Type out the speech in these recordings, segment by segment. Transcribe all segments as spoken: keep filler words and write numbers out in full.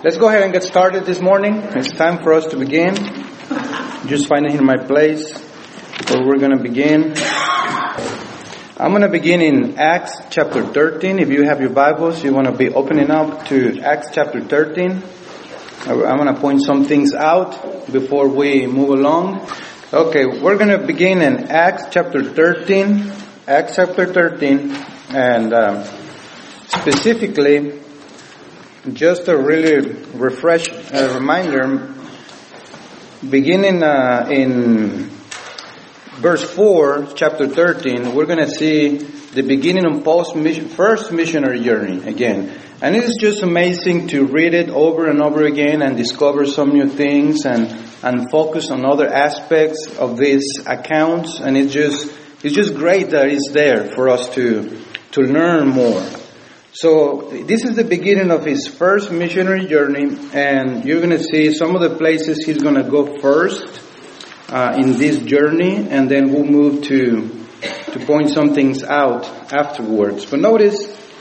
Let's go ahead and get started this morning. It's time for us to begin. Just finding here my place where we're going to begin. I'm going to begin in Acts chapter thirteen. If you have your Bibles, you want to be opening up to Acts chapter thirteen. I'm going to point some things out before we move along. Okay, we're going to begin in Acts chapter thirteen. Acts chapter thirteen. And um, specifically, just a really refresh uh, reminder, beginning uh, in verse four, chapter thirteen, we're going to see the beginning of Paul's mission, first missionary journey again. And it is just amazing to read it over and over again and discover some new things and, and focus on other aspects of these accounts. And it's just, it's just great that it's there for us to, to learn more. So this is the beginning of his first missionary journey, and you're going to see some of the places he's going to go first uh, in this journey, and then we'll move to to point some things out afterwards. But notice,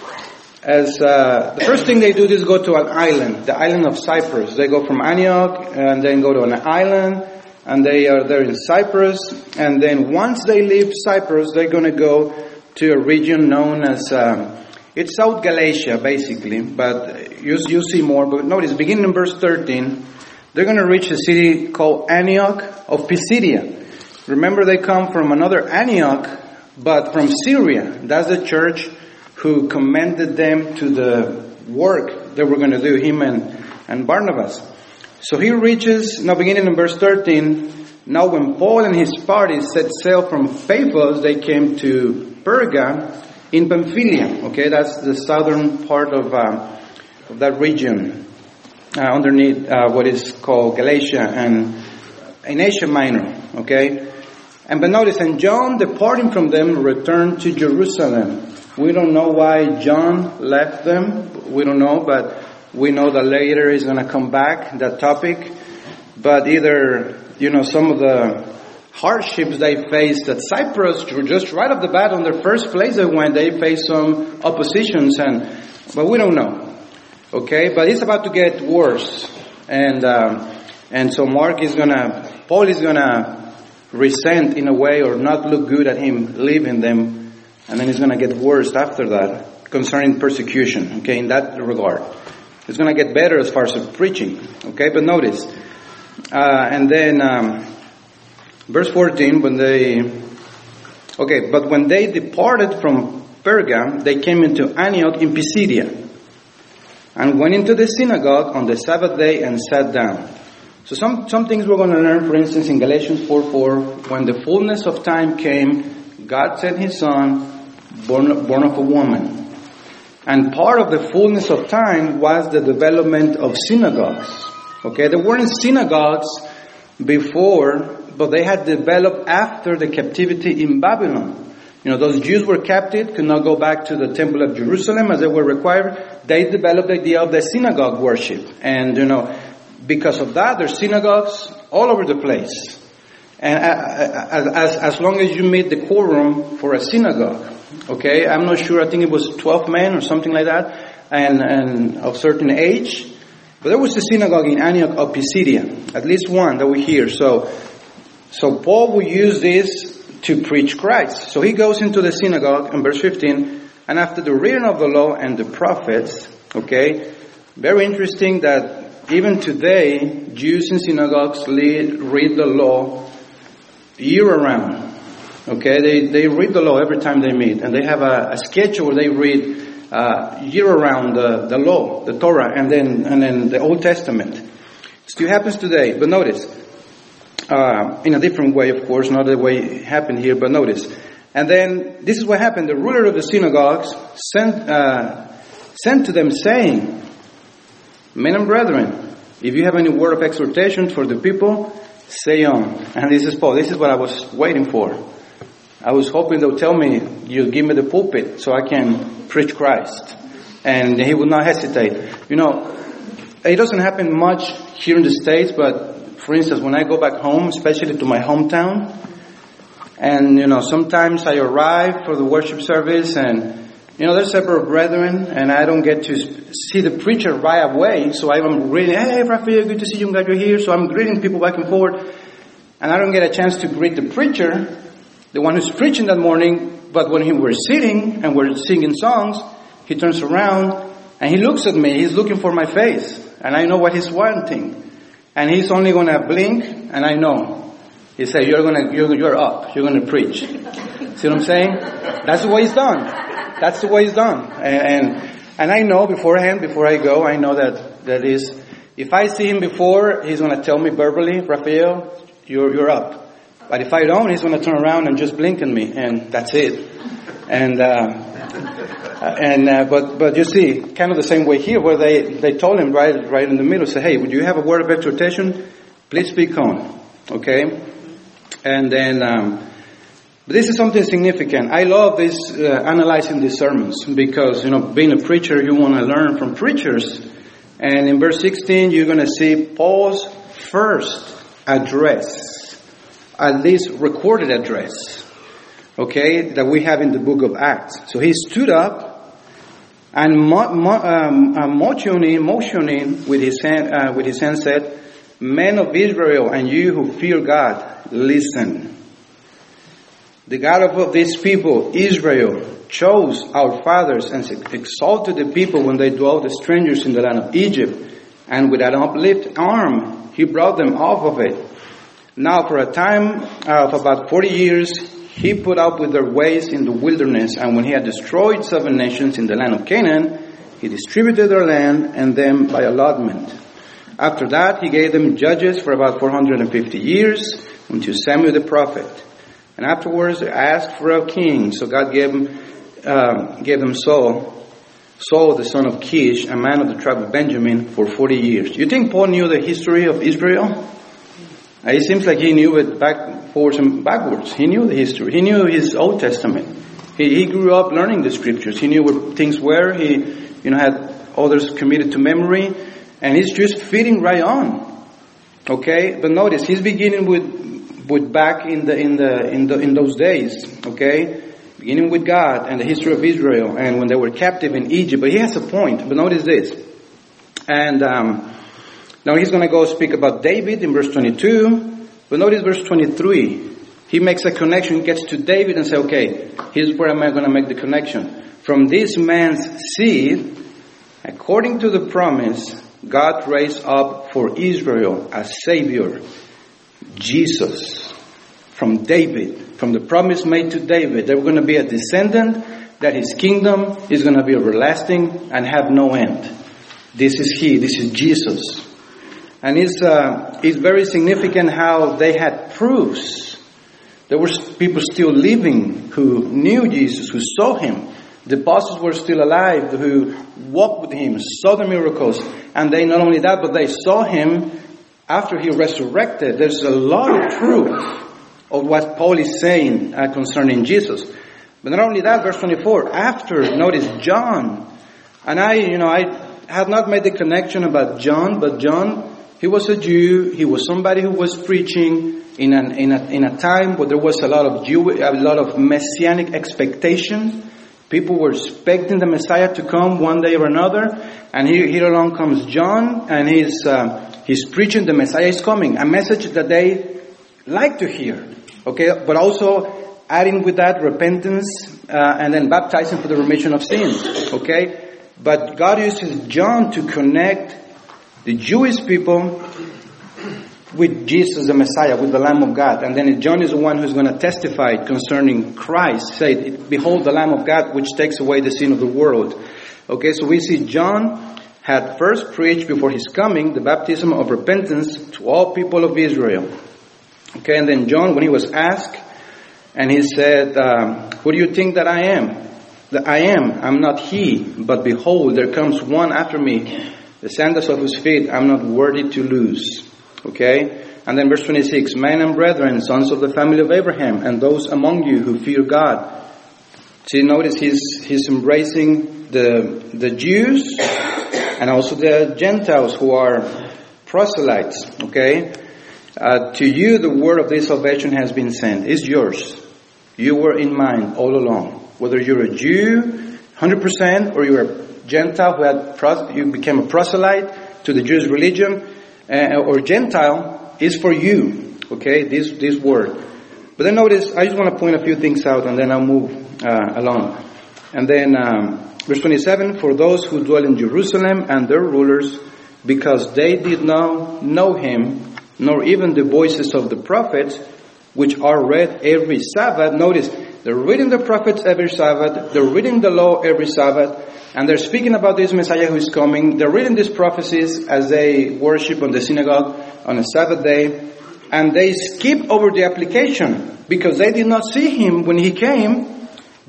as uh, the first thing they do is go to an island, the island of Cyprus. They go from Antioch and then go to an island, and they are there in Cyprus. And then once they leave Cyprus, they're going to go to a region known as um, It's South Galatia, basically, but you, you see more. But notice, beginning in verse thirteen, they're going to reach a city called Antioch of Pisidia. Remember, they come from another Antioch, but from Syria. That's the church who commended them to the work they were going to do, him and, and Barnabas. So he reaches, now beginning in verse thirteen, now when Paul and his party set sail from Paphos, they came to Perga, in Pamphylia, okay, that's the southern part of, uh, of that region, uh, underneath uh, what is called Galatia and in Asia Minor, okay. And but notice, and John, departing from them, returned to Jerusalem. We don't know why John left them. We don't know, but we know that later he's going to come back, that topic. But either, you know, some of the hardships they faced at Cyprus, just right off the bat, on their first place they went, they faced some oppositions, and but we don't know. Okay, but it's about to get worse, and um, and so Mark is gonna, Paul is gonna resent in a way, or not look good at him leaving them, and then it's gonna get worse after that concerning persecution. Okay, in that regard, it's gonna get better as far as preaching. Okay, but notice, uh, and then. Um, Verse fourteen, when they, okay, but when they departed from Perga, they came into Antioch in Pisidia, and went into the synagogue on the Sabbath day and sat down. So some, some things we're going to learn, for instance, in Galatians four four, when the fullness of time came, God sent His Son, born, born of a woman. And part of the fullness of time was the development of synagogues. Okay, there weren't synagogues before, but they had developed after the captivity in Babylon. You know, those Jews were captive, could not go back to the temple of Jerusalem as they were required. They developed the idea of the synagogue worship. And, you know, because of that, there's synagogues all over the place. And as, as, as long as you meet the quorum for a synagogue, okay, I'm not sure, I think it was twelve men or something like that, and, and of certain age. But there was a synagogue in Antioch of Pisidia, at least one that we hear. So, So Paul will use this to preach Christ. So he goes into the synagogue in verse fifteen, and after the reading of the law and the prophets, okay, very interesting that even today, Jews in synagogues read, read the law year around. Okay, they, they read the law every time they meet, and they have a, a schedule where they read uh, year around the, the law, the Torah, and then and then the Old Testament. It still happens today, but notice, Uh, in a different way, of course, not the way it happened here, but notice. And then, this is what happened. The ruler of the synagogues sent, uh, sent to them saying, Men and brethren, if you have any word of exhortation for the people, say on. And this is Paul. This is what I was waiting for. I was hoping they'll tell me, you give me the pulpit so I can preach Christ. And he would not hesitate. You know, it doesn't happen much here in the States, but for instance, when I go back home, especially to my hometown, and, you know, sometimes I arrive for the worship service and You know, there's several brethren, and I don't get to see the preacher right away, so I'm greeting, hey, Rafael, good to see you, I'm glad you're here. So I'm greeting people back and forth, and I don't get a chance to greet the preacher, the one who's preaching that morning, but when he, we're sitting and we're singing songs, he turns around, and he looks at me, he's looking for my face, and I know what he's wanting. And he's only going to blink, and I know. He said, you're going to, you're, you're up, you're going to preach. See what I'm saying? That's the way he's done. That's the way it's done. And, and and I know beforehand, before I go, I know that that is, if I see him before, he's going to tell me verbally, Rafael, you're you're up. But if I don't, he's going to turn around and just blink at me, and that's it. And uh, and uh, but but you see, kind of the same way here, where they they told him right right in the middle, say, hey, would you have a word of exhortation? Please speak on, okay? And then. Um, But this is something significant. I love this, uh, analyzing these sermons, because, you know, being a preacher, you want to learn from preachers. And in verse sixteen, you're going to see Paul's first address, at least recorded address, okay, that we have in the book of Acts. So he stood up and mo- mo- um, uh, motioning, motioning with his hand, uh, with his hand said, men of Israel and you who fear God, listen. The God of these people, Israel, chose our fathers and exalted the people when they dwelt as strangers in the land of Egypt. And with an uplifted arm, he brought them off of it. Now for a time of about forty years, he put up with their ways in the wilderness. And when he had destroyed seven nations in the land of Canaan, he distributed their land and them by allotment. After that, he gave them judges for about four hundred fifty years until Samuel the prophet. And afterwards they asked for a king, so God gave them, uh, gave them Saul, Saul the son of Kish, a man of the tribe of Benjamin, for forty years. You think Paul knew the history of Israel? Uh, it seems like he knew it backwards and backwards. He knew the history. He knew his Old Testament. He, he grew up learning the scriptures. He knew where things were. He, you know, had others committed to memory, and he's just fitting right on. Okay, but notice he's beginning with. With back in the in the in the in those days, okay, beginning with God and the history of Israel and when they were captive in Egypt. But he has a point. But notice this, and um, now he's going to go speak about David in verse twenty-two. But notice verse twenty-three. He makes a connection, gets to David, and say, okay, here's where am I going to make the connection? From this man's seed, according to the promise, God raised up for Israel a Savior. Jesus, from David, from the promise made to David, there was going to be a descendant, that his kingdom is going to be everlasting and have no end. This is he, this is Jesus. And it's, uh, it's very significant how they had proofs. There were people still living who knew Jesus, who saw him. The apostles were still alive, who walked with him, saw the miracles. And they, not only that, but they saw him after he resurrected. There's a lot of proof of what Paul is saying uh, concerning Jesus. But not only that, verse twenty-four, after, notice John. And I, you know, I have not made the connection about John, but John, he was a Jew. He was somebody who was preaching in an, in a, in a time where there was a lot of Jew, a lot of messianic expectation. People were expecting the Messiah to come one day or another. And here, here along comes John, and he's, uh, He's preaching the Messiah is coming, a message that they like to hear, okay? But also adding with that repentance uh, and then baptizing for the remission of sins, okay? But God uses John to connect the Jewish people with Jesus the Messiah, with the Lamb of God. And then John is the one who's going to testify concerning Christ. Say, behold the Lamb of God which takes away the sin of the world. Okay, so we see John had first preached before his coming the baptism of repentance to all people of Israel. Okay, and then John, when he was asked, and he said, um, who do you think that I am? That I am, I'm not he, but behold, there comes one after me, the sandals of whose feet I'm not worthy to loose. Okay, and then verse twenty-six, men and brethren, sons of the family of Abraham, and those among you who fear God. See, notice he's, he's embracing the, the Jews, and also the Gentiles who are proselytes, okay? Uh, to you the word of this salvation has been sent. It's yours. You were in mind all along. Whether you're a Jew, hundred percent, or you're a Gentile who had pros- you became a proselyte to the Jewish religion, uh, or Gentile, is for you. Okay, this this word. But then notice, I just want to point a few things out, and then I'll move uh, along. And then um, verse twenty-seven: for those who dwell in Jerusalem and their rulers, because they did not know him, nor even the voices of the prophets, which are read every Sabbath. Notice, they're reading the prophets every Sabbath, they're reading the law every Sabbath, and they're speaking about this Messiah who is coming. They're reading these prophecies as they worship on the synagogue on a Sabbath day, and they skip over the application because they did not see him when he came,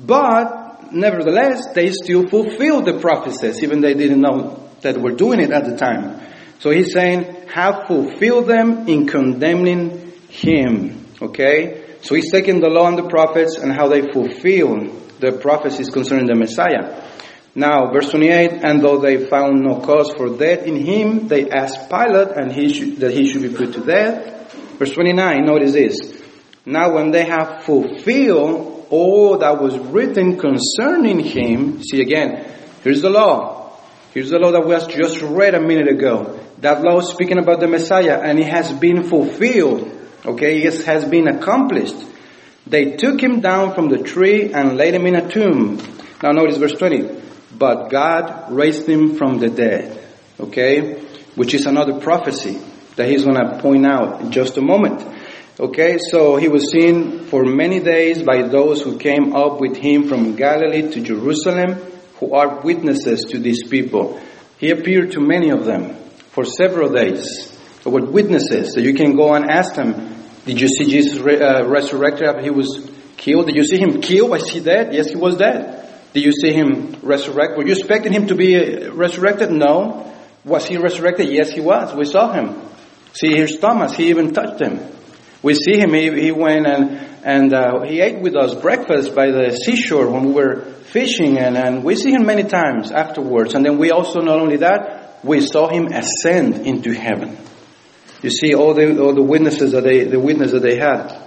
but nevertheless, they still fulfilled the prophecies, even they didn't know that were doing it at the time. So he's saying, have fulfilled them in condemning him. Okay? So he's taking the law and the prophets and how they fulfill the prophecies concerning the Messiah. Now, verse twenty-eight, and though they found no cause for death in him, they asked Pilate and he should, that he should be put to death. Verse twenty-nine, notice this. Now when they have fulfilled all that was written concerning him, see again, here's the law. Here's the law that we just read a minute ago. That law is speaking about the Messiah, and it has been fulfilled. Okay, it has been accomplished. They took him down from the tree and laid him in a tomb. Now notice verse twenty. But God raised him from the dead. Okay, which is another prophecy that he's going to point out in just a moment. Okay, so he was seen for many days by those who came up with him from Galilee to Jerusalem, who are witnesses to these people. He appeared to many of them for several days. They were witnesses. So you can go and ask them, did you see Jesus re- uh, resurrected after he was killed? Did you see him killed? Was he dead? Yes, he was dead. Did you see him resurrect? Were you expecting him to be resurrected? No. Was he resurrected? Yes, he was. We saw him. See, here's Thomas. He even touched him. We see him. He, he went and, and uh, he ate with us breakfast by the seashore when we were fishing. And, and we see him many times afterwards. And then we also, not only that, we saw him ascend into heaven. You see all the all the witnesses that they the witness that they had.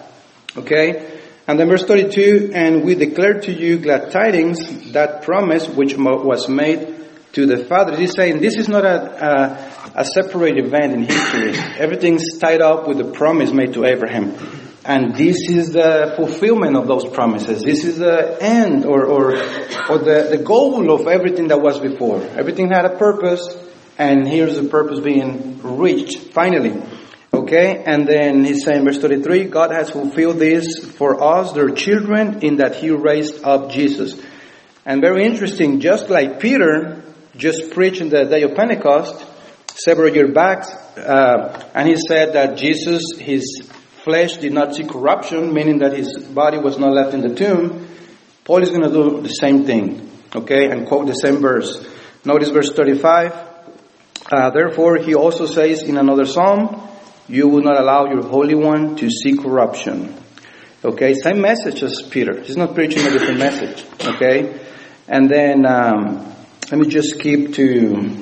Okay? And then verse thirty-two, and we declare to you glad tidings, that promise which was made to the fathers. He's saying this is not a, a, a separate event in history. Everything's tied up with the promise made to Abraham. And this is the fulfillment of those promises. This is the end or, or, or the, the goal of everything that was before. Everything had a purpose, and here's the purpose being reached finally. Okay, and then he's saying, verse thirty-three, God has fulfilled this for us, their children, in that he raised up Jesus. And very interesting, just like Peter just preached in the day of Pentecost several years back, uh, and he said that Jesus, his flesh did not see corruption, meaning that his body was not left in the tomb. Paul is going to do the same thing, okay, and quote the same verse. Notice verse thirty-five. Uh, therefore, he also says in another psalm, you will not allow your Holy One to see corruption. Okay, same message as Peter. He's not preaching a different message. Okay, and then um, let me just skip to.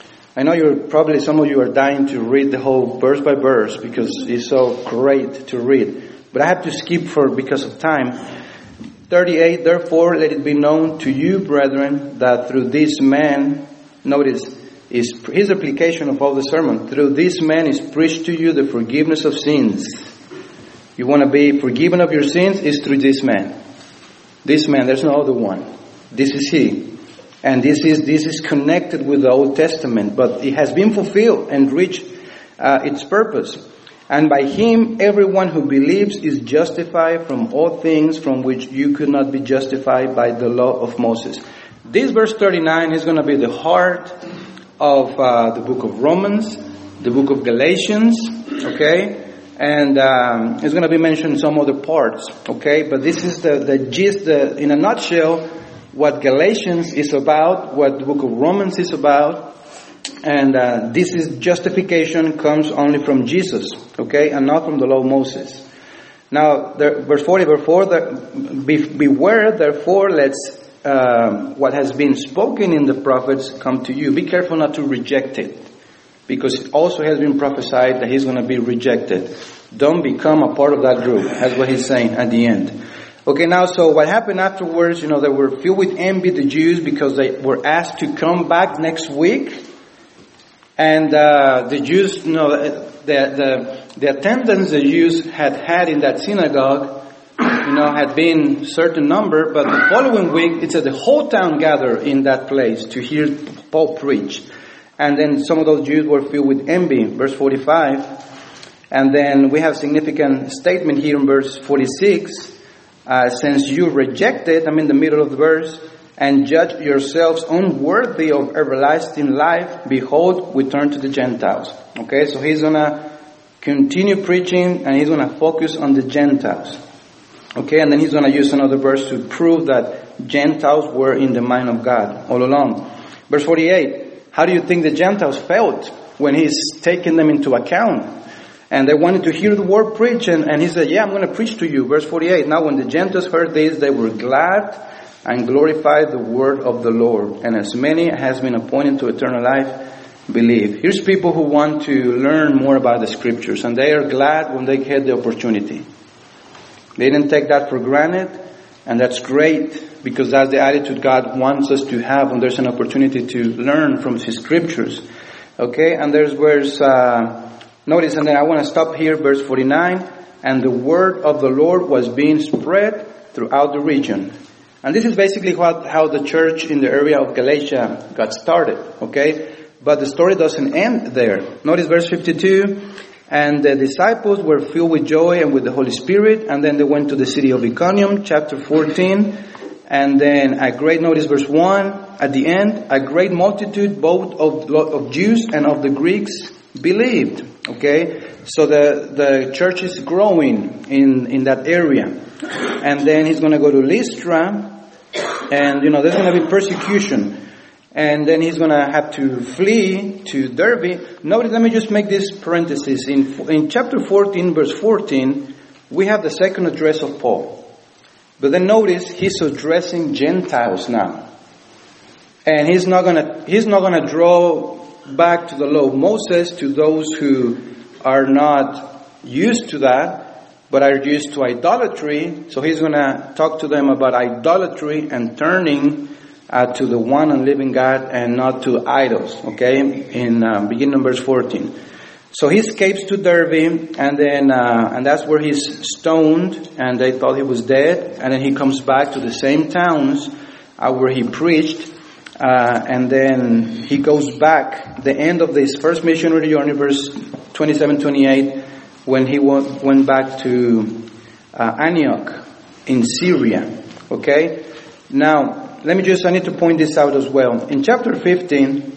I know you're probably some of you are dying to read the whole verse by verse because it's so great to read. But I have to skip for because of time. thirty-eight. Therefore, let it be known to you, brethren, that through this man, notice. Is his application of all the sermon. Through this man is preached to you the forgiveness of sins. You want to be forgiven of your sins is through this man. This man, there's no other one. This is he. And this is this is connected with the Old Testament, but it has been fulfilled and reached uh, its purpose. And by him, everyone who believes is justified from all things from which you could not be justified by the law of Moses. This verse thirty-nine is going to be the heart of uh, the book of Romans, the book of Galatians, okay, and um, it's going to be mentioned in some other parts, okay, but this is the, the gist, the, in a nutshell, what Galatians is about, what the book of Romans is about, and uh, this is justification comes only from Jesus, okay, and not from the law of Moses. Now, there, verse forty, verse four, the, be, beware, therefore, let's Um, what has been spoken in the prophets come to you. Be careful not to reject it, because it also has been prophesied that he's going to be rejected. Don't become a part of that group. That's what he's saying at the end. Okay, now, so what happened afterwards, you know, they were filled with envy, the Jews, because they were asked to come back next week. And uh, the Jews, you know, the, the, the attendance the Jews had had in that synagogue, you know, had been certain number, but the following week, it said the whole town gathered in that place to hear Paul preach. And then some of those Jews were filled with envy, verse forty-five. And then we have significant statement here in verse forty-six. Uh, since you rejected, I'm in the middle of the verse, and judge yourselves unworthy of everlasting life, behold, we turn to the Gentiles. Okay, so he's going to continue preaching, and he's going to focus on the Gentiles. Okay, and then he's going to use another verse to prove that Gentiles were in the mind of God all along. Verse forty-eight, how do you think the Gentiles felt when he's taking them into account? And they wanted to hear the word preached, and, and he said, yeah, I'm going to preach to you. Verse forty-eight, now when the Gentiles heard this, they were glad and glorified the word of the Lord. And as many has been appointed to eternal life, believe. Here's people who want to learn more about the scriptures, and they are glad when they get the opportunity. They didn't take that for granted, and that's great, because that's the attitude God wants us to have when there's an opportunity to learn from His scriptures. Okay, and there's verse... Uh, Notice, and then I want to stop here, verse forty-nine. And the word of the Lord was being spread throughout the region. And this is basically what, how the church in the area of Galatia got started, okay? But the story doesn't end there. Notice verse fifty-two. And the disciples were filled with joy and with the Holy Spirit. And then they went to the city of Iconium, chapter fourteen. And then a great, notice verse one, at the end, a great multitude both of, of Jews and of the Greeks believed. Okay, so the, the church is growing in, in that area. And then he's going to go to Lystra, and, you know, there's going to be persecution. And then he's going to have to flee to Derbe. Notice, let me just make this parenthesis. In, in chapter fourteen, verse fourteen, we have the second address of Paul. But then notice, he's addressing Gentiles now. And he's not going to, he's not going to draw back to the law of Moses, to those who are not used to that, but are used to idolatry. So he's going to talk to them about idolatry and turning uh, to the one and living God and not to idols. Okay, in uh, beginning of verse fourteen. So he escapes to Derbe, and then uh, and that's where he's stoned, and they thought he was dead. And then he comes back to the same towns uh, where he preached. Uh, and then he goes back, the end of this first missionary journey, verse twenty-seven, twenty-eight, when he went, went back to uh, Antioch in Syria. Okay? Now, let me just, I need to point this out as well. In chapter fifteen,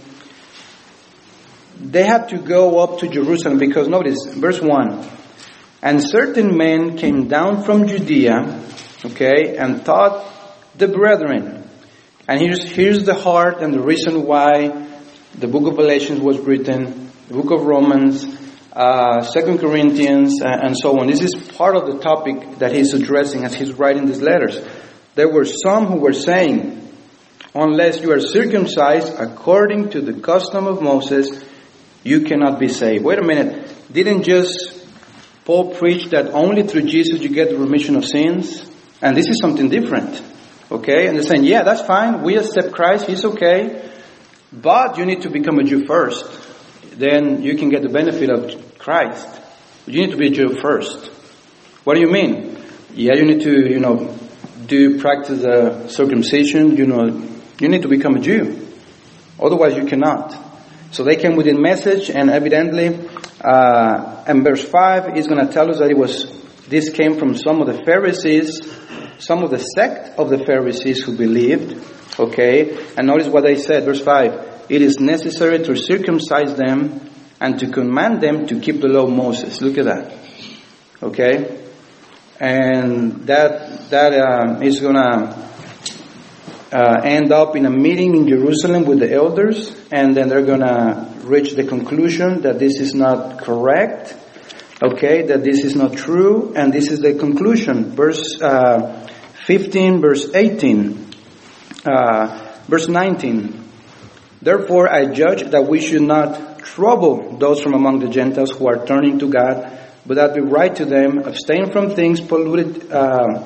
they had to go up to Jerusalem because, notice, verse one, and certain men came down from Judea, okay, and taught the brethren. And here's, here's the heart and the reason why the book of Galatians was written, the book of Romans, uh, Second Corinthians, uh, and so on. This is part of the topic that he's addressing as he's writing these letters. There were some who were saying, unless you are circumcised according to the custom of Moses, you cannot be saved. Wait a minute. Didn't just Paul preach that only through Jesus you get the remission of sins? And this is something different. Okay, and they're saying, yeah, that's fine. We accept Christ. He's okay. But you need to become a Jew first. Then you can get the benefit of Christ. But you need to be a Jew first. What do you mean? Yeah, you need to, you know, do practice a circumcision. You know, you need to become a Jew. Otherwise you cannot. So they came with a message, and evidently, uh, and verse five is going to tell us that it was, this came from some of the Pharisees, some of the sect of the Pharisees who believed, okay? And notice what they said, verse five. It is necessary to circumcise them and to command them to keep the law of Moses. Look at that. Okay? And that that uh, is going to uh, end up in a meeting in Jerusalem with the elders. And then they're going to reach the conclusion that this is not correct. Okay? That this is not true. And this is the conclusion. Verse uh, fifteen, verse eighteen, uh, verse nineteen. Therefore I judge that we should not trouble those from among the Gentiles who are turning to God, but that we write to them, abstain from things polluted uh,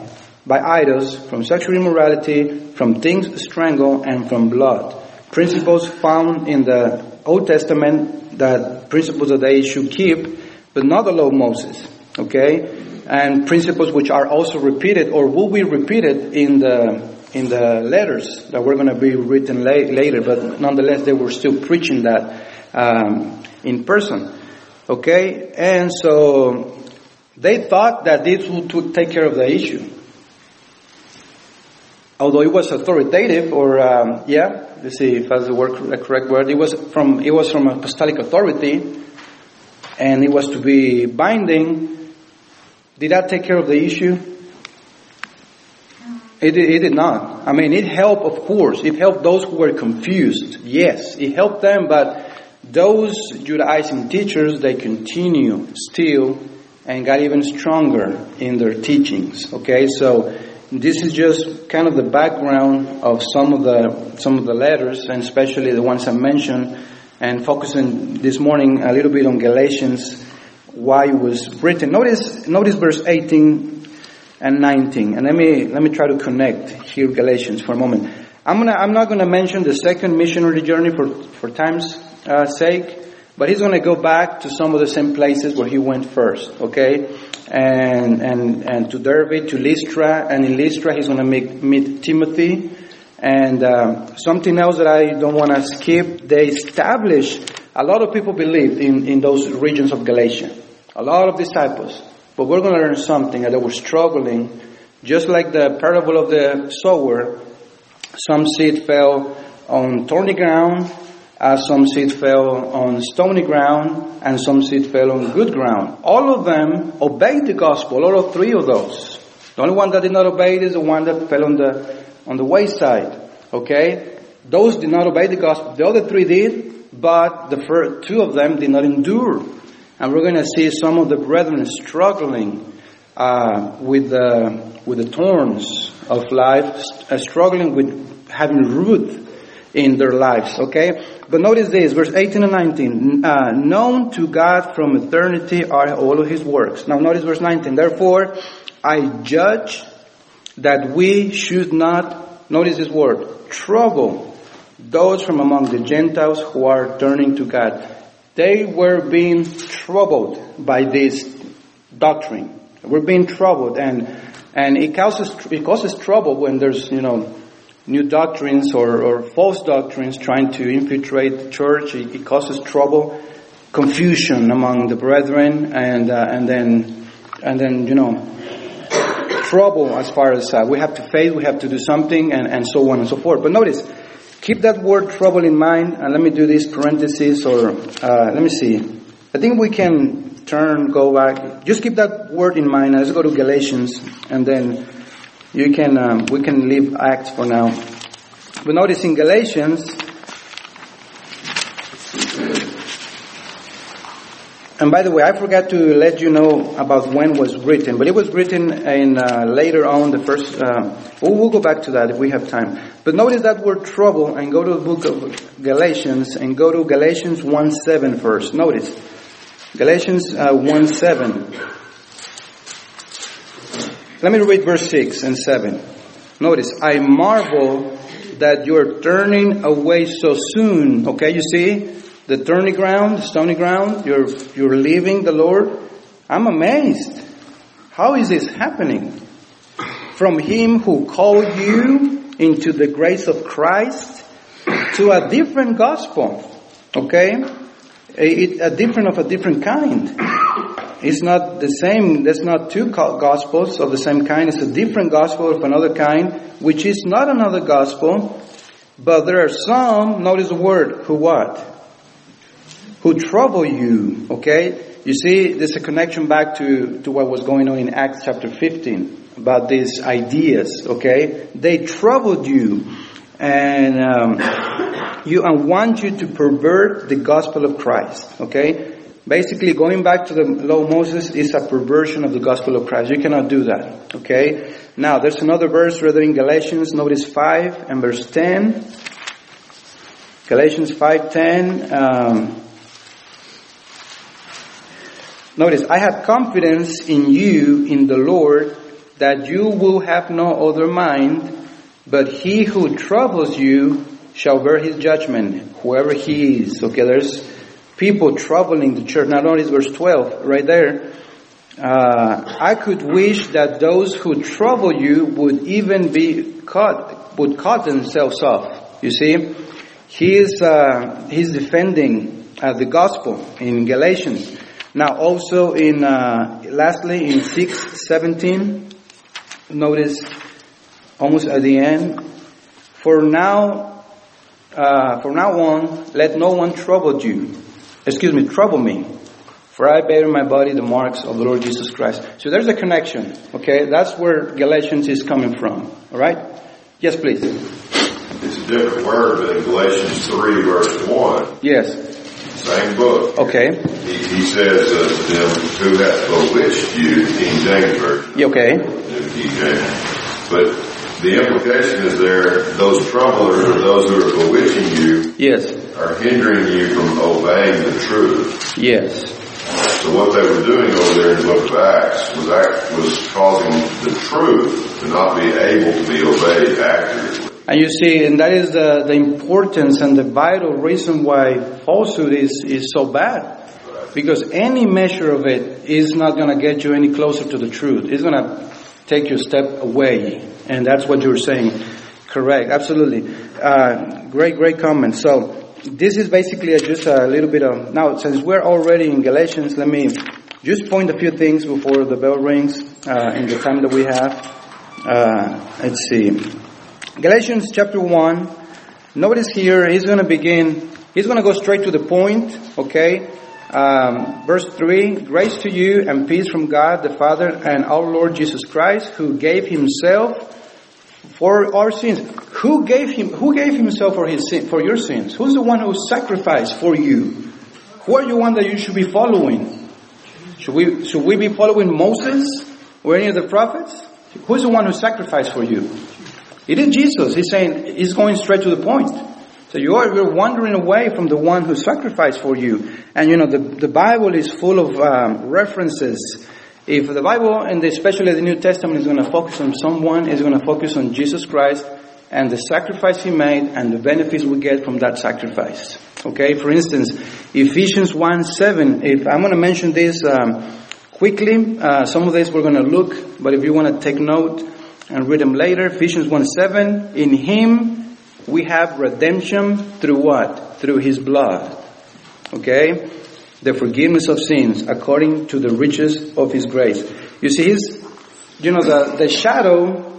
by idols, from sexual immorality, from things strangled, and from blood. Principles found in the Old Testament, that principles that they should keep, but not the law of Moses. Okay? And principles which are also repeated or will be repeated in the in the letters that were going to be written la- later, but nonetheless they were still preaching that um, in person. Okay? And so they thought that this would take care of the issue. Although it was authoritative, or um, yeah, let's see if that's the word, the correct word. It was from it was from apostolic authority, and it was to be binding. Did that take care of the issue? It, it did not. I mean, it helped, of course. It helped those who were confused. Yes, it helped them, but those Judaizing teachers, they continue still and got even stronger in their teachings. Okay, so this is just kind of the background of some of the some of the letters, and especially the ones I mentioned, and focusing this morning a little bit on Galatians, why it was written. Notice notice verse eighteen and nineteen, and let me let me try to connect here Galatians for a moment. I'm gonna I'm not gonna mention the second missionary journey for for time's uh, sake, but he's gonna go back to some of the same places where he went first. Okay. And and and to Derbe, to Lystra, and in Lystra he's going to meet, meet Timothy. And um, something else that I don't want to skip, they established, a lot of people believed in, in those regions of Galatia. A lot of disciples. But we're going to learn something, that they were struggling. Just like the parable of the sower, some seed fell on thorny ground, as some seed fell on stony ground, and some seed fell on good ground. All of them obeyed the gospel, all of three of those. The only one that did not obey is the one that fell on the on the wayside. Okay? Those did not obey the gospel. The other three did, but the first two of them did not endure. And we're going to see some of the brethren struggling uh, with the with the thorns of life, uh, struggling with having root in their lives, okay? But notice this, verse eighteen and nineteen. Uh, known to God from eternity are all of His works. Now notice verse nineteen. Therefore, I judge that we should not, notice this word, trouble those from among the Gentiles who are turning to God. They were being troubled by this doctrine. We're being troubled, and and it causes it causes trouble when there's, you know, new doctrines or, or false doctrines trying to infiltrate the church. It, it causes trouble, confusion among the brethren, and uh, and then and then you know trouble as far as uh, we have to faith, we have to do something, and, and so on and so forth. But notice, keep that word trouble in mind, and let me do this parenthesis, or uh, let me see. I think we can turn, go back. Just keep that word in mind. Let's go to Galatians, and then You can, um, we can leave Acts for now. But notice in Galatians, and by the way, I forgot to let you know about when it was written, but it was written in uh, later on, the first, uh, we'll, we'll go back to that if we have time. But notice that word trouble, and go to the book of Galatians, and go to Galatians one seven first. Notice, Galatians uh, one seven. Let me read verse six and seven. Notice, I marvel that you're turning away so soon. Okay, you see? The thorny ground, the stony ground, you're, you're leaving the Lord. I'm amazed. How is this happening? From Him who called you into the grace of Christ to a different gospel. Okay? A, a different of a different kind. It's not the same, there's not two gospels of the same kind. It's a different gospel of another kind, which is not another gospel. But there are some, notice the word, who what? Who trouble you, okay? You see, there's a connection back to, to what was going on in Acts chapter fifteen, about these ideas, okay? They troubled you, and um, you and want you to pervert the gospel of Christ, okay? Basically, going back to the law of Moses is a perversion of the gospel of Christ. You cannot do that. Okay? Now, there's another verse rather in Galatians. Notice five and verse ten. Galatians five ten. Um, notice, I have confidence in you, in the Lord, that you will have no other mind, but he who troubles you shall bear his judgment, whoever he is. Okay, there's people troubling the church. Now notice verse twelve right there. Uh, I could wish that those who trouble you would even be cut, would cut themselves off. You see, he is, uh, he's defending uh, the gospel in Galatians. Now also in, uh, lastly in six seventeen, notice almost at the end, for now, uh, for now on, let no one trouble you. Excuse me, trouble me. For I bear in my body the marks of the Lord Jesus Christ. So there's a connection. Okay, that's where Galatians is coming from. All right? Yes, please. It's a different word, but in Galatians three, verse one. Yes. Same book. Okay. He, he says uh, to them, who hath bewitched you, King James Version. Okay. New King James. But the implication is there, those troublers or those who are bewitching you, yes, are hindering you from obeying the truth. Yes. So what they were doing over there in the book of Acts was act, was causing the truth to not be able to be obeyed accurately. And you see, and that is the, the importance and the vital reason why falsehood is, is so bad. Because any measure of it is not going to get you any closer to the truth. It's going to take you a step away. And that's what you're saying. Correct. Absolutely. Uh, great, great comment. So, this is basically a, just a little bit of... Now, since we're already in Galatians, let me just point a few things before the bell rings uh, in the time that we have. Uh, let's see. Galatians chapter one. Notice here, he's going to begin... He's going to go straight to the point, okay? Um, verse three, grace to you and peace from God the Father and our Lord Jesus Christ, who gave himself for our sins. Who gave him, who gave himself for his sin, for your sins? Who's the one who sacrificed for you? Who are you one that you should be following? Should we, should we be following Moses or any of the prophets? Who's the one who sacrificed for you? It is Jesus. He's saying, he's going straight to the point. So you are, you're wandering away from the one who sacrificed for you. And you know, the, the Bible is full of um, references. If the Bible, and especially the New Testament, is going to focus on someone, it's going to focus on Jesus Christ and the sacrifice he made and the benefits we get from that sacrifice. Okay, for instance, Ephesians one seven, if I'm going to mention this um, quickly, uh, some of this we're going to look, but if you want to take note and read them later, Ephesians one seven, in him we have redemption through what? Through his blood. Okay? The forgiveness of sins according to the riches of his grace. You see, his, you know, the, the shadow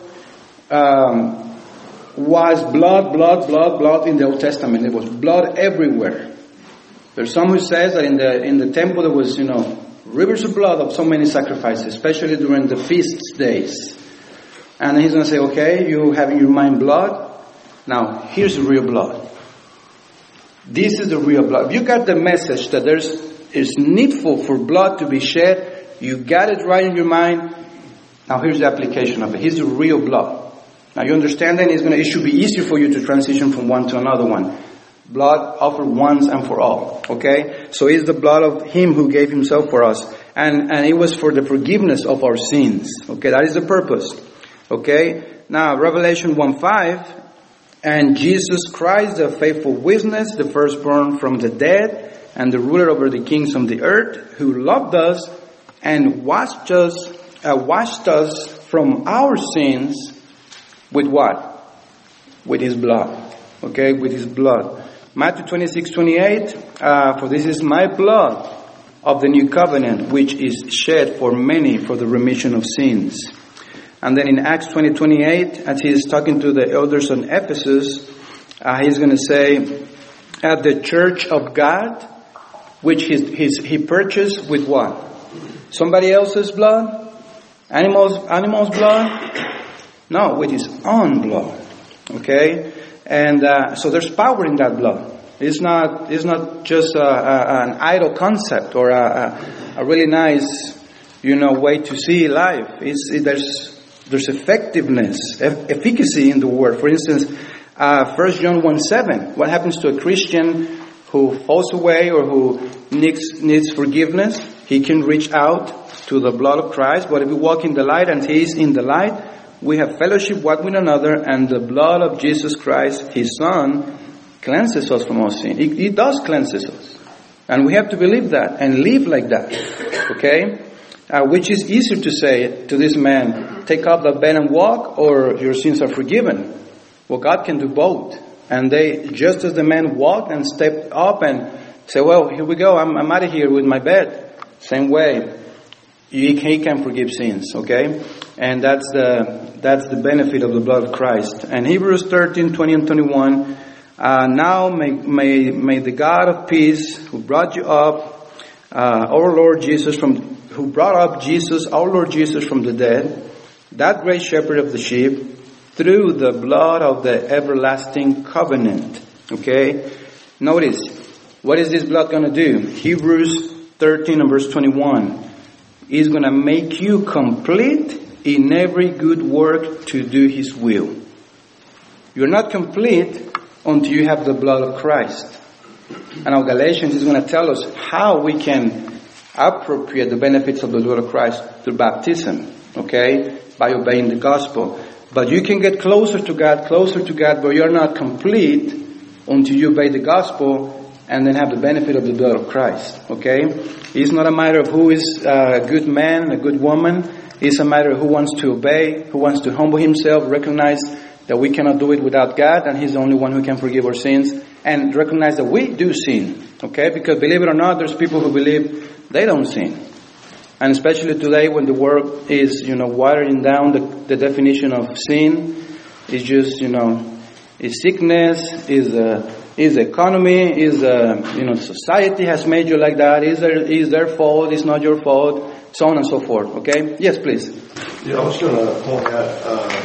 um, was blood, blood, blood, blood in the Old Testament. There was blood everywhere. There's some who says that in the in the temple there was, you know, rivers of blood of so many sacrifices, especially during the feast days. And then he's going to say, okay, you have in your mind blood. Now, here's the real blood. This is the real blood. If you got the message that there's it's needful for blood to be shed, you got it right in your mind. Now here's the application of it. Here's the real blood. Now you understand that it's gonna, it should be easier for you to transition from one to another one. Blood offered once and for all. Okay? So it's the blood of him who gave himself for us. And, and it was for the forgiveness of our sins. Okay? That is the purpose. Okay? Now Revelation one five, and Jesus Christ, the faithful witness, the firstborn from the dead, and the ruler over the kings of the earth, who loved us and washed us, uh, washed us from our sins with what? With his blood. Okay, with his blood. Matthew twenty-six twenty-eight, uh, for this is my blood of the new covenant, which is shed for many for the remission of sins. And then in Acts twenty twenty-eight, as he is talking to the elders in Ephesus, uh, he's going to say, at the church of God, which his, his, he purchased with what? Somebody else's blood? Animals, animals' blood? No, with his own blood. Okay? And uh, so there's power in that blood. It's not, it's not just a, a, an idle concept or a, a, a really nice, you know, way to see life. It's, it, there's, there's effectiveness, eff- efficacy in the word. For instance, uh, First John one seven. What happens to a Christian who falls away or who needs, needs forgiveness? he can reach out to the blood of Christ. But if we walk in the light and he is in the light, we have fellowship one with another, and the blood of Jesus Christ, his Son, cleanses us from our sin. It, it does cleanses us. And we have to believe that and live like that. Okay? Uh, which is easier to say to this man, take up the bed and walk, or your sins are forgiven. Well, God can do both. And they, just as the man walked and stepped up and said, well, here we go, I'm, I'm out of here with my bed. Same way, he, he can forgive sins, okay? And that's the, that's the benefit of the blood of Christ. And Hebrews thirteen, twenty and twenty-one, uh, now may, may, may the God of peace, who brought you up, uh, our Lord Jesus from, who brought up Jesus, our Lord Jesus from the dead, that great shepherd of the sheep, through the blood of the everlasting covenant. Okay? Notice, what is this blood going to do? Hebrews thirteen and verse twenty-one. Is going to make you complete in every good work to do His will. You're not complete until you have the blood of Christ. And now Galatians is going to tell us how we can appropriate the benefits of the blood of Christ through baptism. Okay? By obeying the gospel. But you can get closer to God, closer to God, but you're not complete until you obey the gospel and then have the benefit of the blood of Christ. Okay? It's not a matter of who is a good man, a good woman. It's a matter of who wants to obey, who wants to humble himself, recognize that we cannot do it without God, and He's the only one who can forgive our sins, and recognize that we do sin. Okay? Because believe it or not, there's people who believe they don't sin. And especially today when the world is, you know, watering down the, the definition of sin. It's just, you know, is sickness, is uh, is economy, is uh, you know, society has made you like that. Is there, is their fault? It's not your fault. So on and so forth. Okay? Yes, please. Yeah, I was going to point out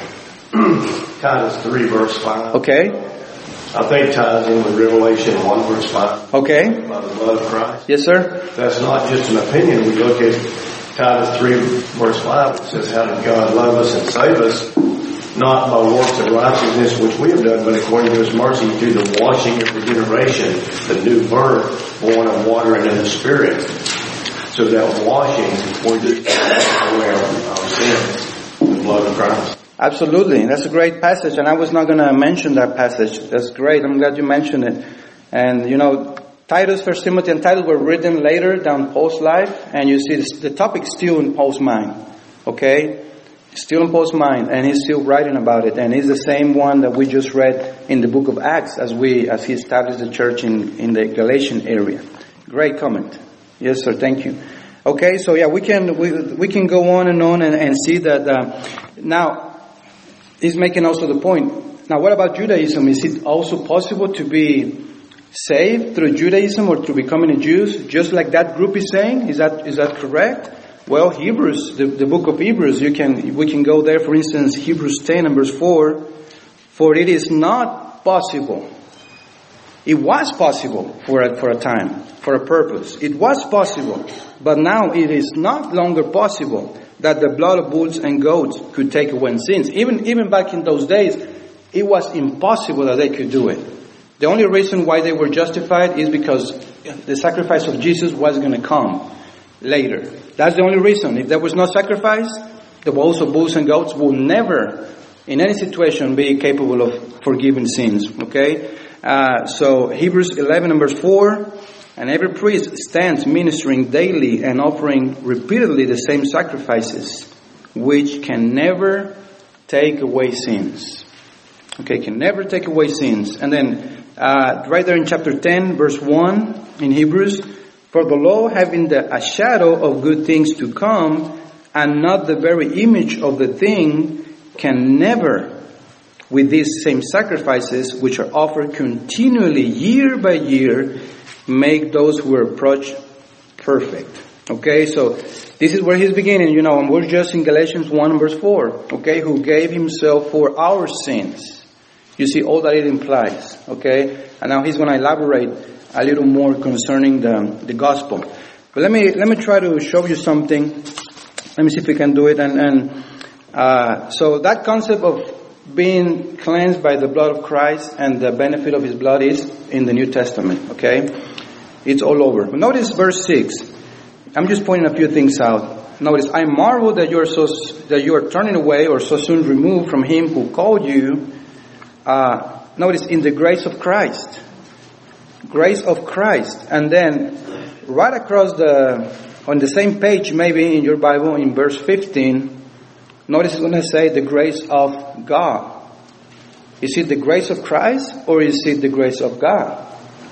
uh, Titus three verse five. Okay. I think ties in with Revelation one verse five. Okay. About the blood of Christ. Yes, sir. That's not just an opinion. We look at Titus three verse five. It says, how did God love us and save us? Not by works of righteousness which we have done, but according to His mercy through the washing of regeneration, the new birth, born of water and in the Spirit. So that washing, we're just aware of our sins, the blood of Christ. Absolutely. That's a great passage, and I was not going to mention that passage. That's great. I'm glad you mentioned it. And, you know, Titus, First Timothy, and Titus were written later down Paul's life, and you see this, the topic still in Paul's mind. Okay? Still in Paul's mind, and he's still writing about it. And he's the same one that we just read in the book of Acts as we as he established the church in, in the Galatian area. Great comment. Yes, sir. Thank you. Okay, so yeah, we can we we can go on and on and, and see that uh, now he's making also the point. Now, what about Judaism? Is it also possible to be saved through Judaism or through becoming a Jew, just like that group is saying? Is that is that correct? Well, Hebrews, the, the book of Hebrews, you can we can go there. For instance, Hebrews ten and verse four. For it is not possible. It was possible for a, for a time, for a purpose. It was possible, but now it is not longer possible that the blood of bulls and goats could take away sins. Even even back in those days, it was impossible that they could do it. The only reason why they were justified is because the sacrifice of Jesus was going to come later. That's the only reason. If there was no sacrifice, the bulls of bulls and goats will never, in any situation, be capable of forgiving sins. Okay? Uh, so Hebrews eleven and verse four, and every priest stands ministering daily and offering repeatedly the same sacrifices, which can never take away sins. Okay, can never take away sins. And then uh, right there in chapter ten, verse one in Hebrews, for the law having the, a shadow of good things to come, and not the very image of the thing, can never, with these same sacrifices, which are offered continually year by year, make those who approach perfect. Okay, so this is where he's beginning, you know, and we're just in Galatians one verse four, okay, who gave himself for our sins. You see all that it implies, okay? And now he's going to elaborate a little more concerning the, the gospel. But let me let me try to show you something. Let me see if we can do it. And, and uh, so that concept of being cleansed by the blood of Christ and the benefit of His blood is in the New Testament, okay? It's all over. Notice verse six. I'm just pointing a few things out. Notice, I marvel that you are so that you are turning away or so soon removed from him who called you. Uh, notice, in the grace of Christ. Grace of Christ. And then, right across the, on the same page, maybe in your Bible, in verse fifteen, notice it's going to say the grace of God. Is it the grace of Christ or is it the grace of God?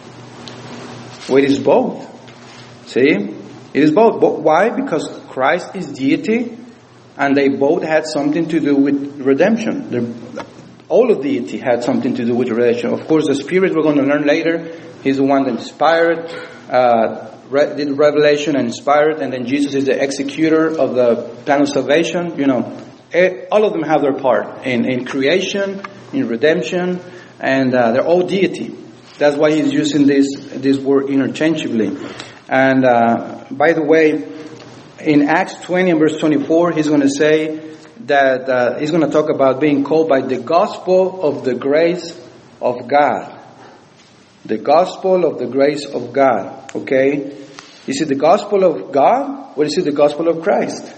Well, it is both. See? It is both. But why? Because Christ is deity and they both had something to do with redemption. They're, all of deity had something to do with redemption. Of course, the Spirit we're going to learn later, He's the one that inspired, uh, re- did revelation and inspired, and then Jesus is the executor of the plan of salvation. You know, all of them have their part in, in creation, in redemption, and uh, they're all deity. That's why He's using this this word interchangeably. And uh, by the way, in Acts twenty and verse twenty-four, He's going to say that uh, He's going to talk about being called by the gospel of the grace of God. The gospel of the grace of God. Okay? Is it the gospel of God or is it the gospel of Christ?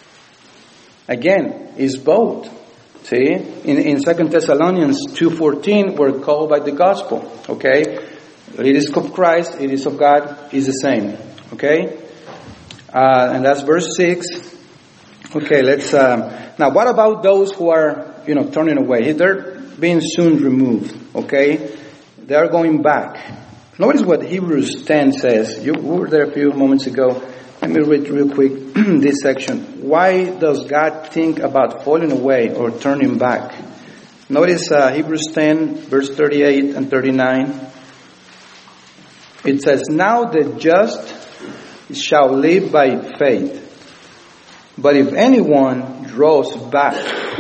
Again, it's both. See? In, in Second Thessalonians two fourteen, we're called by the gospel. Okay? It is of Christ, it is of God, is the same. Okay? Uh, and that's verse six. Okay, let's, um, now what about those who are, you know, turning away? They're being soon removed. Okay? They are going back. Notice what Hebrews ten says. You we were there a few moments ago. Let me read real quick this section. Why does God think about falling away or turning back? Notice uh, Hebrews ten, verse thirty-eight and thirty-nine. It says, now the just shall live by faith. But if anyone draws back,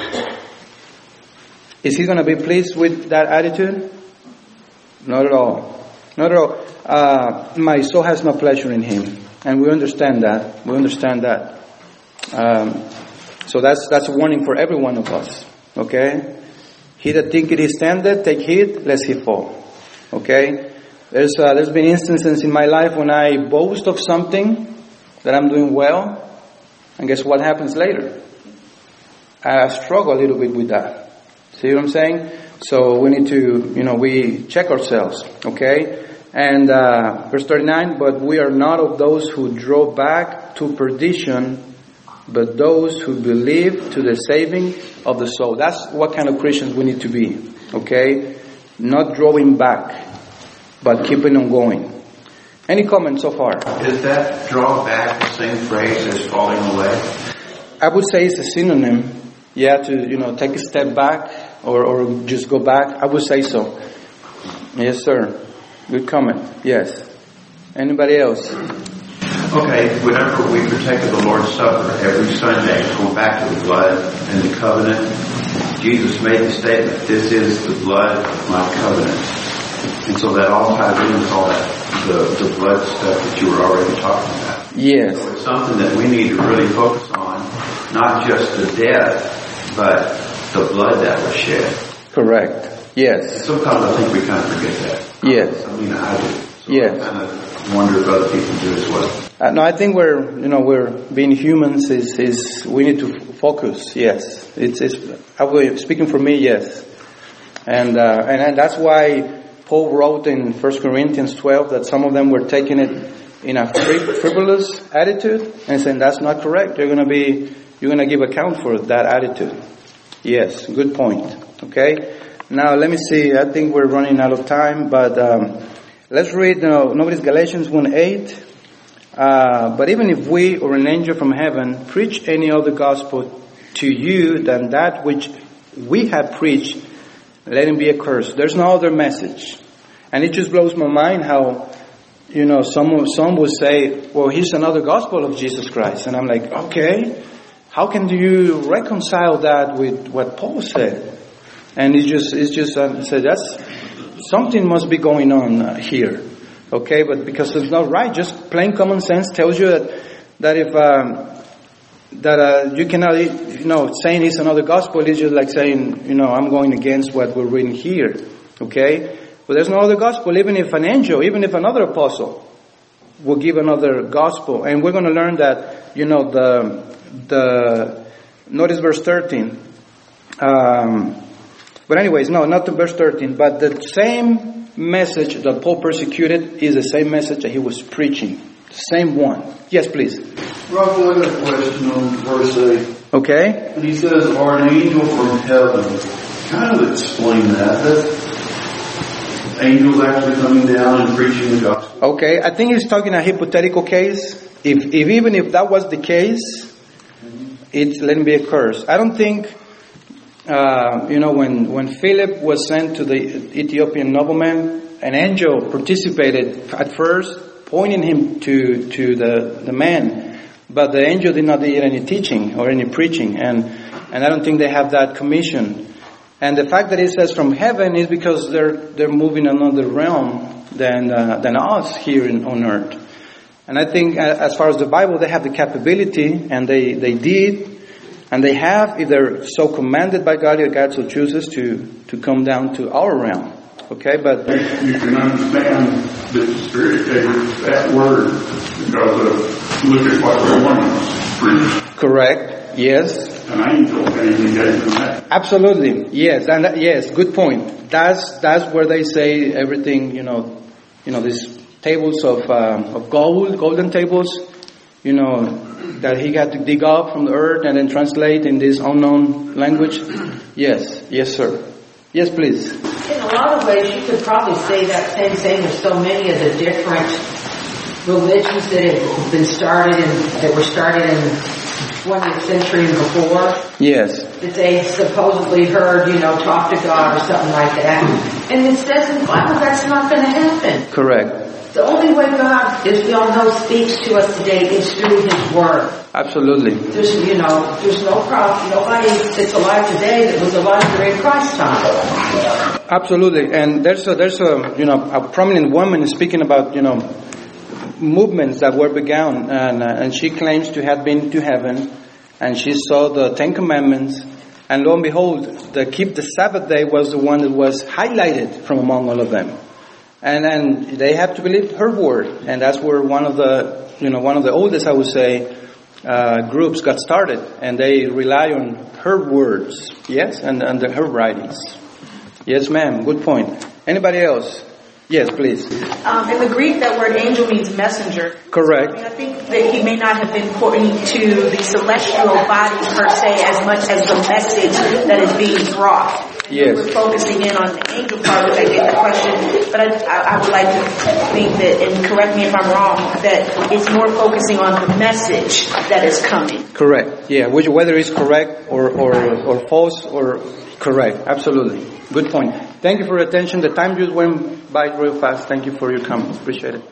is he going to be pleased with that attitude? Not at all. Not at all. Uh, my soul has no pleasure in him. And we understand that. We understand that. Um, so that's that's a warning for every one of us. Okay? He that thinketh he standeth, take heed lest he fall. Okay? There's uh, there's been instances in my life when I boast of something that I'm doing well, and guess what happens later? I struggle a little bit with that. See what I'm saying? So we need to, you know, we check ourselves, okay? And uh, verse thirty-nine, but we are not of those who draw back to perdition, but those who believe to the saving of the soul. That's what kind of Christians we need to be, okay? Not drawing back, but keeping on going. Any comments so far? Is that draw back the same phrase as falling away? I would say it's a synonym. Yeah, to, you know, take a step back or, or just go back. I would say so. Yes, sir. Good comment. Yes. Anybody else? Okay, whenever we partake of the Lord's Supper every Sunday, going back to the blood and the covenant, Jesus made the statement, this is the blood of my covenant. And so that all ties in with all that, the, the blood stuff that you were already talking about. Yes. So it's something that we need to really focus on, not just the death, but the blood that was shed. Correct. Yes. Sometimes I think we kind of forget that. Yes. I mean, I do. So yes. I kind of wonder if other people do as well. Uh, no, I think we're, you know, we're being humans is, is we need to f- focus. Yes. It's, it's, I will, speaking for me, yes. And, uh, and, and that's why Paul wrote in First Corinthians twelve that some of them were taking it in a frivolous attitude and saying that's not correct. You're going to be, you're going to give account for that attitude. Yes, good point. Okay. Now let me see. I think we're running out of time, but um, let's read. You know, nobody's Galatians one eight. Uh, but even if we or an angel from heaven preach any other gospel to you than that which we have preached, let him be accursed. There's no other message. And it just blows my mind how, you know, some, some will say, well, here's another gospel of Jesus Christ. And I'm like, okay, how can you reconcile that with what Paul said? And it's just, it's just, uh, said that's, something must be going on uh, here. Okay, but because it's not right, just plain common sense tells you that, that if, um, that uh, you cannot, you know, saying it's another gospel is just like saying, you know, I'm going against what we're reading here. Okay? But there's no other gospel, even if an angel, even if another apostle, will give another gospel. And we're going to learn that, you know, the, the, notice verse thirteen. Um, but anyways, no, not the verse thirteen, but the same message that Paul persecuted is the same message that he was preaching. The same one. Yes, please. Rob, I got a question on verse eight. Okay. And he says, or an angel from heaven. Kind of explain that. That angels actually coming down and preaching the gospel. Okay, I think he's talking a hypothetical case. If, if even if that was the case, it's let it be a curse. I don't think, uh, you know, when, when Philip was sent to the Ethiopian nobleman, an angel participated at first, pointing him to, to the, the man. But the angel did not do any teaching or any preaching. And, and I don't think they have that commission. And the fact that it says from heaven is because they're, they're moving another realm than, uh, than us here in, on earth. And I think as far as the Bible, they have the capability, and they, they did, and they have, if they're so commanded by God, if God so chooses, to, to come down to our realm. Okay, but you can understand that the Spirit gave that word because of look at what the woman preached. Correct. Yes. An angel came and gave them that. Absolutely. Yes. And that, yes, good point. That's that's where they say everything. You know, you know these tables of um, of gold, golden tables. You know that he had to dig up from the earth and then translate in this unknown language. Yes. Yes, sir. Yes, please. In a lot of ways, you could probably say that same thing with so many of the different religions that have been started and that were started in the twentieth century and before. Yes. That they supposedly heard, you know, talk to God or something like that. And it says in the Bible that's not going to happen. Correct. The only way God, as we all know, speaks to us today is through His Word. Absolutely. There's, you know, there's no problem. Nobody that's alive today that was alive during Christ's time. Absolutely. And there's a, there's a, you know, a prominent woman speaking about, you know, movements that were begun, and, uh, and she claims to have been to heaven, and she saw the Ten Commandments, and lo and behold, the keep the Sabbath day was the one that was highlighted from among all of them. And and they have to believe her word, and that's where one of the, you know, one of the oldest, I would say, uh, groups got started, and they rely on her words, yes, and, and the, her writings. Yes, ma'am. Good point. Anybody else? Yes, please. Um, in the Greek, that word angel means messenger. Correct. I mean, I think that he may not have been pointing to the celestial bodies per se as much as the message that is being brought. Yes. We're focusing in on the angel part, which I get the question, but I, I, I would like to think that, and correct me if I'm wrong, that it's more focusing on the message that is coming. Correct. Yeah, which whether it's correct or, or, or false or correct. Absolutely. Good point. Thank you for your attention. The time just went by real fast. Thank you for your comments. Appreciate it.